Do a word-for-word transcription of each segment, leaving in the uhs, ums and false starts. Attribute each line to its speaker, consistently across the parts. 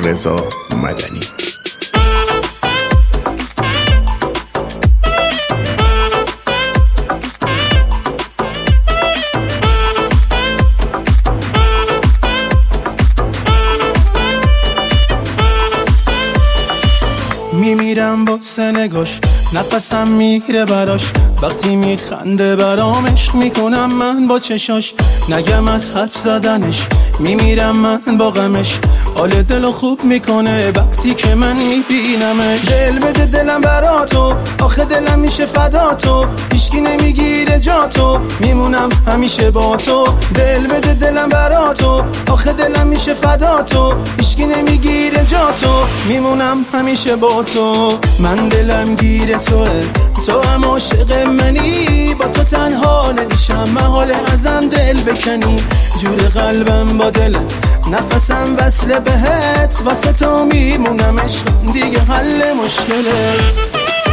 Speaker 1: رضا مدنی.
Speaker 2: میمیرم با سنگاش، نفسم میره براش، وقتی میخنده برام عشق میکنم من با چشاش. نگم از حرف زدنش، میمیرم من با غمش، حال دلو خوب میکنه وقتی که من میبینمش. دل بده دلم براتو، آخه دلم میشه فداتو، هیچکی نمیگیره جاتو، میمونم همیشه با تو. دل بده دلم براتو، آخه دلم میشه فداتو، هیچکی نمیگیره جاتو، میمونم همیشه با تو. من دلم گیره توه، تو هم عاشق منی، با تو تنها نمیشم محال ازم دل بکنی. جور قلبم با دلت، نفسم وصله بهت، واسه تو میمونم عشق دیگه حل مشکلت.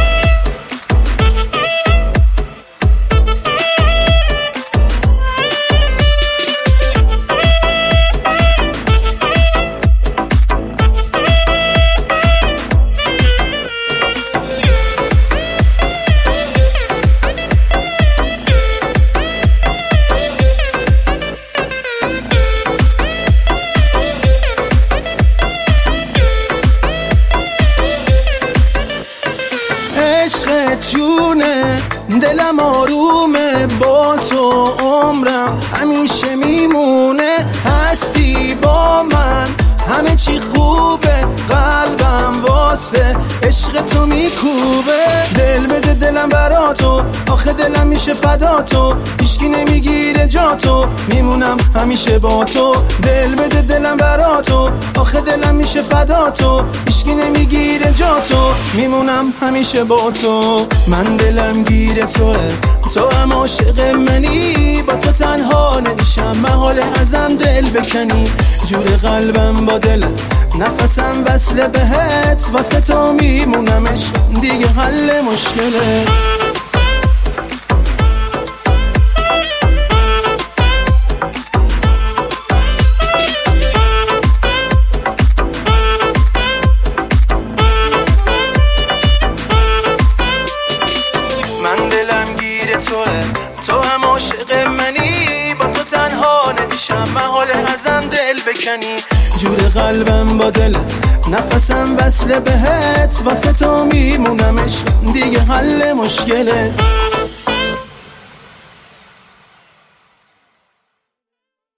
Speaker 2: عشقت جونه، دلم آرومه، با تو عمرم همیشه میمونه. هستی با من، همه چی خوبه، قلبم واسه عشق تو میکوبه. دل بده دلم براتو، آخه دلم میشه فداتو، هیچکی نمیگیره جاتو، میمونم همیشه با تو. دل بده دلم براتو، آخه دلم میشه فداتو، هیچکی نمیگیره جاتو، میمونم همیشه با تو. من دلم گیره توه، تو هم عاشق منی، با تو تنها نمیشم محال ازم دل بکنی. جور قلبم با دلت، نفسم وصله بهت، واسه تو میمونم عشق دیگه حل مشکلت. من دلم گیره توه، تو هم عاشق منی، با تو تنها نمیشم محال ازم دل بکنی. جور قلبم با دلت، نفسم وصله بهت، واسه تو میمونم عشق دیگه حل مشکلت.